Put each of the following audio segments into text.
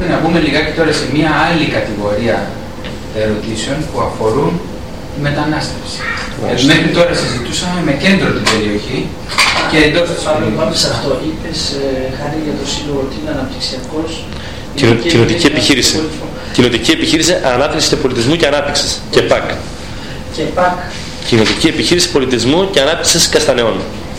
να μπούμε λιγάκι τώρα σε μια άλλη κατηγορία ερωτήσεων που αφορούν τη μετανάστευση. Μέχρι τώρα συζητούσαμε με κέντρο την περιοχή και εντός της περιοχής. Πάμε σε αυτό. Είπες, Χάρη, για το σύλλογο ότι είναι αναπτυξιακός. Κοινοτική επιχείρηση. Κοινοτική επιχείρηση ανάπτυξης και πολιτισμού και ανάπτυξης. Και ΠΑΚ. Και ΠΑΚ. Κοινοτική επιχείρηση πολιτισμού και ανάπτυξης Καστανεών.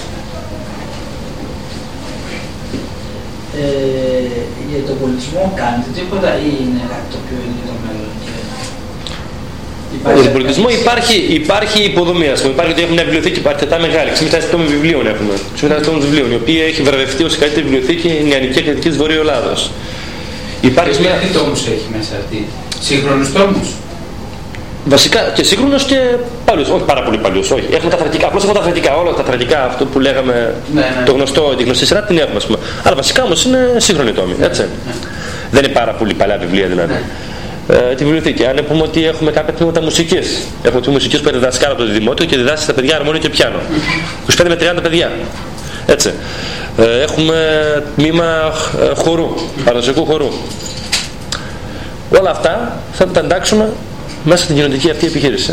Για τον πολιτισμό κάνετε τίποτα ή είναι κάτι το οποίο είναι το μέλλον? Για τον πολιτισμό υπάρχει υποδομή, ας πούμε. Υπάρχει ότι έχουμε μια βιβλιοθήκη αρκετά μεγάλη. 6.500 τόμους βιβλίων έχουμε. 6.500 τόμους βιβλίων, η οποία έχει βραβευτεί ως η καλύτερη βιβλιοθήκη νεανική και της Βορείου Ελλάδος. Υπάρχει τι τόμους έχει μέσα αυτή? Σύγχρονους τόμους? Βασικά και σύγχρονος και παλιούς, όχι πάρα πολύ παλιούς, όχι. Έχουμε τα θρακικά, απλώς έχουμε τα θρακικά, όλα τα θρακικά, αυτό που λέγαμε, τη γνωστή σειρά την έχουμε, ας πούμε. Αλλά βασικά όμως είναι σύγχρονοι τόμοι, έτσι. Δεν είναι πάρα πολύ παλιά βιβλία δηλαδή. Τη βιβλιοθήκη. Αν πούμε ότι έχουμε κάποια τμήματα μουσικής. Έχουμε τη μουσικής που είναι διδασκάλα από το Δημότιο και διδάσκει στα παιδιά αρμόνιο και πιάνο. 25 με 30 παιδιά. Έτσι. Έχουμε τμήμα χορού, παραδοσιακού χορού. Όλα αυτά θα τα εντάξουμε μέσα στην κοινωνική αυτή επιχείρηση.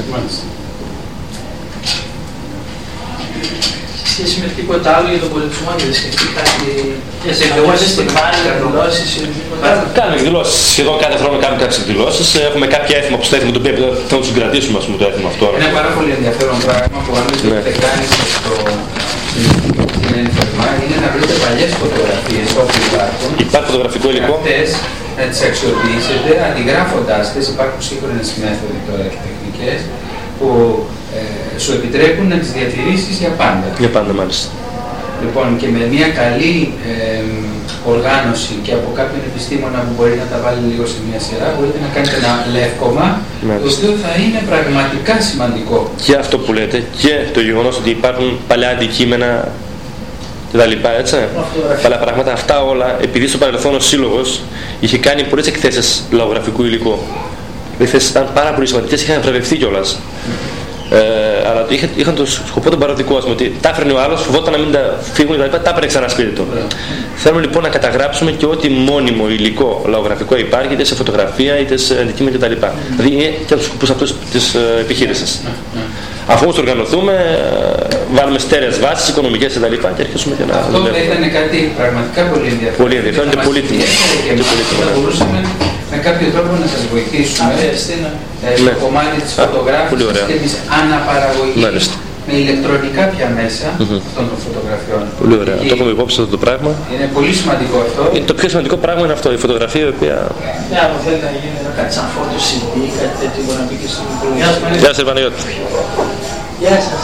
Σε σχέση με τίποτα άλλο για τον πολιτισμό, δεν σκεφτεί κάτι για σε εκδηλώσεις, εκδηλώσεις ή οτιδήποτε? Κάνουμε εκδηλώσεις. Σχεδόν κάθε χρόνο κάνουμε κάποιες εκδηλώσεις. Έχουμε κάποια έθιμα που στο έθιμο το οποίο θα τους συγκρατήσουμε, ας πούμε, το έθιμο αυτό. Είναι πάρα πολύ ενδιαφέρον πράγμα που αν δεν κάνεις στην ένφερμα είναι να βρείτε παλιές φωτογραφίες όπου υπάρχουν. Υπάρχει φωτογραφικό υλικό. Αυτές να τις αξιοποιήσετε αντιγράφοντάς τις. Υπάρχουν σύγχρονες μέθοδοι τώρα και τεχνικές που σου επιτρέπουν να τις διατηρήσεις για πάντα. Για πάντα, μάλιστα. Λοιπόν, και με μια καλή οργάνωση και από κάποιον επιστήμονα που μπορεί να τα βάλει λίγο σε μια σειρά, μπορείτε να κάνετε ένα λεύκομα, το οποίο θα είναι πραγματικά σημαντικό. Και αυτό που λέτε, και το γεγονός ότι υπάρχουν παλιά αντικείμενα και τα λοιπά, έτσι. Παλιά πράγματα, αυτά όλα, επειδή στο παρελθόν ο Σύλλογος είχε κάνει πολλές εκθέσεις λαογραφικού υλικού. Οι εκθέσεις ήταν πάρα πολύ σημαντικές, είχαν βραβευτεί κιόλας. Αλλά είχαν το σκοπό τον παροδικό, ότι τα έφερνε ο άλλος, φοβόταν να μην τα φύγουν και τα έπαιρνε ξανά σπίτι του. Θέλουμε λοιπόν να καταγράψουμε και ό,τι μόνιμο υλικό λαογραφικό υπάρχει, είτε σε φωτογραφία είτε σε αντικείμενα κτλ. Δηλαδή είναι και από τους σκοπούς αυτούς της επιχείρησης. Αφού όμως οργανωθούμε, βάλουμε στέρεες βάσεις, οικονομικές κτλ. Και αρχίσουμε και να. Αυτό θα ήταν κάτι πραγματικά πολύ ενδιαφέρον. Πολύ ενδιαφέρον και πολύτιμο. Θα μπορούσαμε με κάποιο τρόπο να σας βοηθήσουμε στο κομμάτι της φωτογράφησης και της αναπαραγωγής με ηλεκτρονικά πια μέσα αυτών των φωτογραφιών. Πολύ ωραία. Το έχουμε υπόψη αυτό το πράγμα. Είναι πολύ σημαντικό αυτό. Το πιο σημαντικό πράγμα είναι αυτό, η φωτογραφία η οποία. Ναι, αν θέλετε να γίνει κάτι σαν φώτο CD, κάτι τέτοιο μπορεί να μπει και στην υπολογιστή. Γεια σας, Παναγιώτη. Γεια σας.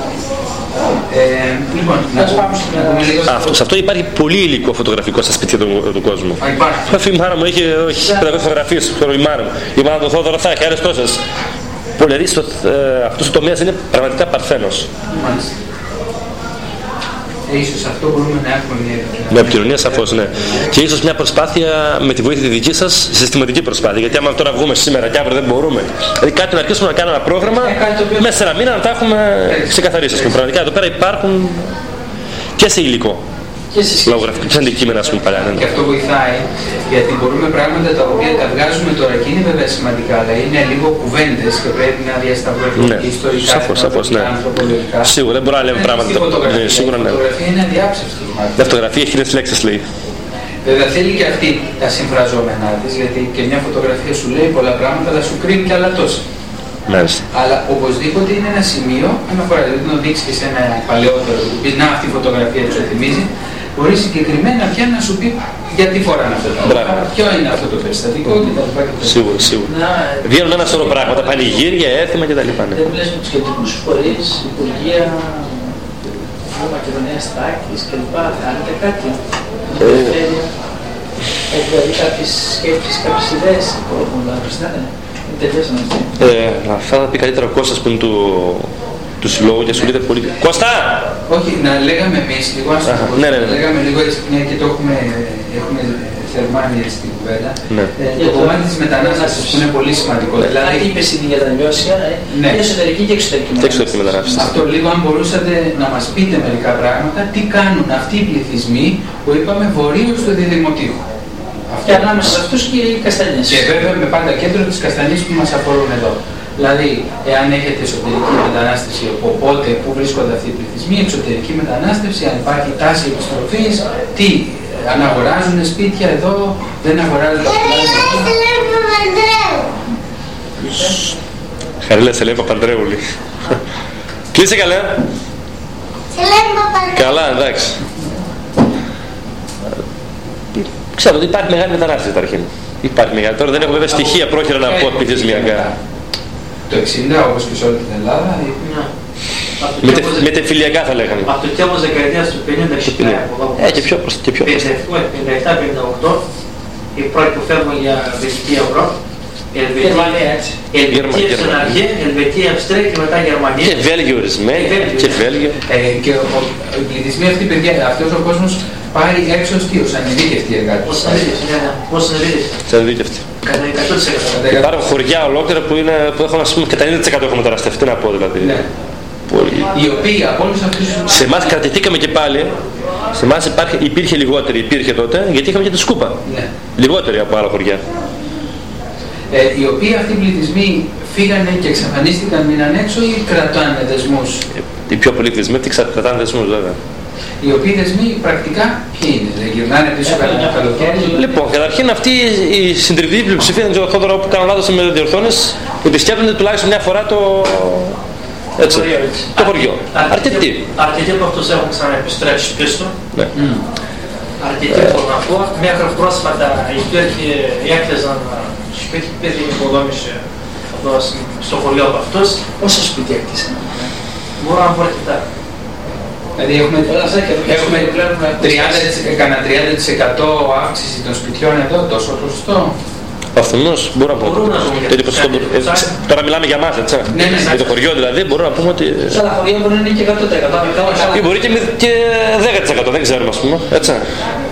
Λοιπόν, να πούμε λίγο. Σε αυτό υπάρχει πολύ υλικό φωτογραφικό στα σπίτια του κόσμου. Υπάρχει. Η μάνα μου έχει 500 φωτογραφίες, η μάνα μου. Η μάνα του Θόδωρο θα έχει άλλες τόσες. Δηλαδή αυτός ο τομέας είναι πραγματικά παρθένος. Μάλιστα. Ίσως αυτό μπορούμε να έχουμε μια επικοινωνία. Με επικοινωνία σαφώς, ναι. Και ίσως μια προσπάθεια με τη βοήθεια τη δική σας, συστηματική προσπάθεια. Γιατί άμα τώρα βγούμε σήμερα και αύριο δεν μπορούμε. Δηλαδή κάτι να αρχίσουμε να κάνουμε ένα πρόγραμμα, μέσα σε ένα μήνα να τα έχουμε ξεκαθαρίσει. Πραγματικά εδώ πέρα υπάρχουν και σε υλικό. Λαογραφικό, και αντικείμενα, ας πούμε, παλιά. Και αυτό βοηθάει, γιατί μπορούμε πράγματα τα οποία τα βγάζουμε τώρα και είναι βέβαια σημαντικά, αλλά είναι λίγο κουβέντες και πρέπει να διασταυρωθούν και ιστορικά, σαφώς, ναι. ανθρωπολογικά. Σίγουρα δεν μπορούμε να λέμε πράγματα. Η φωτογραφία είναι αδιάψευτη. Η φωτογραφία έχει χίλιες λέξεις, λέει. Βέβαια θέλει και αυτή τα συμφραζόμενά της, γιατί και μια φωτογραφία σου λέει πολλά πράγματα, αλλά σου κρίνει και άλλα τόσα. Μάλιστα. Αλλά οπωσδήποτε είναι ένα σημείο, αναφορά, δηλαδή να δείξει και σε ένα παλαιότερο που πει να αυτή η φωτογραφία του θυμίζει, μπορεί συγκεκριμένα πια να σου πει γιατί φοράνε αυτό το πράγμα, ποιο είναι αυτό το περιστατικό κτλ. Σίγουρα, σίγουρα. Βγαίνουν ένα σωρό πράγματα, πανηγύρια, έθιμα κτλ. Δεν βλέπεις με τους κεντρικούς φορείς, Υπουργεία, Μακεδονίας, Τάκης κλπ. Κάνετε κάτι? Έχει δηλαδή κάποιες σκέψεις, κάποιες ιδέες που έχουν να προσθέτουν? Αυτά θα πει καλύτερα ο Κώστας που είναι του συλλόγου και ασχολείται πολύ. Κώστα! Όχι, να λέγαμε εμείς λίγο, λέγαμε λίγο έτσι, μια και το έχουμε θερμάνει έτσι την κουβέντα. Το κομμάτι της μετανάστευσης που είναι πολύ σημαντικό. Δηλαδή, είπες ήδη για τα νιώσια, είναι εσωτερική και εξωτερική μετανάστευση. Αυτό λίγο, αν μπορούσατε να μας πείτε μερικά πράγματα, τι κάνουν αυτοί οι πληθυσμοί που είπαμε βορείως του Διδημοτήχου. Και ανάμεσα σε αυτούς και οι Καστανιές. Και βέβαια με πάντα κέντρο τις Καστανίες που μας αφορούν εδώ. Δηλαδή, εάν έχετε εσωτερική μετανάστευση, οπότε πού βρίσκονται αυτοί οι πληθυσμοί, εξωτερική μετανάστευση, αν υπάρχει τάση επιστροφής, τι αναγοράζουν σπίτια εδώ, δεν αγοράζουν σπίτια. Χαρίλα, σε λέει Παπαντρέουλη. Κλείσε καλά. Καλά, εντάξει. Ξέρω ότι υπάρχει μεγάλη μετανάστευση καταρχήν. Υπάρχει μεγάλη. Τώρα δεν έχω βέβαια στοιχεία πρόχειρα να πω πληθυσμιακά. Το 60 όπως και σε όλη την Ελλάδα. Μετεφιλιακά θα λέγανε. Από το τέλος δεκαετίας του 50 και πιο προς. 57-58 οι πρώτοι που φεύγουν για Δυτική Ευρώπη. Ελβετία στην αρχή, Ελβετία, Αυστρία και μετά Γερμανία. Και Βέλγιο ορισμένοι. Και Βέλγιο. Και οι πληθυσμοί αυτοί, παιδιά, αυτός ο κόσμος πάει έξω ως ανειδίκευτοι εργάτες. Ως ανειδίκευτοι. Κατά 100%. Υπάρχουν χωριά ολόκληρα που έχουν, ας πούμε, κατά 90% έχουν μεταναστευτεί, να πω δηλαδή. Ναι. Οι οποίοι από όλους αυτούς... Σε εμάς κρατηθήκαμε και πάλι. Σε εμάς υπήρχε λιγότερη, υπήρχε τότε, γιατί είχαμε και τη σκούπα. Ναι. Λιγότερη από άλλα χωριά. Οι οποίοι αυτοί οι πληθυσμοί φύγανε και εξαφανίστηκαν, μείναν έξω ή κρατάνε δεσμούς? Οι πιο πολλοί πληθυσμοί κρατάνε δεσμούς, βέβαια. Οι οποίοι δεσμοί πρακτικά ποιοι είναι, δεν γυρνάνε πίσω κατά το καλοκαίρι? Λοιπόν, καταρχήν αυτή η συντριπτική πλειοψηφία, δεν ξέρω τώρα που κάνω λάθος με διορθώνεις, ότι σκέφτονται τουλάχιστον μια φορά το χωριό. Αρκετοί. Αρκετοί από αυτούς έχουν ξαναεπιστρέψει πίσω. Ναι. Αρκετοί μπορώ να πω. Μέχρι πρόσφατα υπήρχε, έκτιζαν σπίτι, υπήρχε υποδόμηση στο χωριό από αυτούς. Πόσα σπίτια έκτισαν? Μπορώ να πω αρκετά. Δηλαδή έχουμε 30% αύξηση των σπιτιών εδώ, τόσο ποσοστό. Αυθονώς μπορώ να πω. Τώρα μιλάμε για μας, έτσι. Για το χωριό δηλαδή μπορούμε να πούμε ότι... Σε άλλα χωριά μπορεί να είναι και 100%. Ή μπορεί και 10%, δεν ξέρουμε, ας πούμε. Έτσι.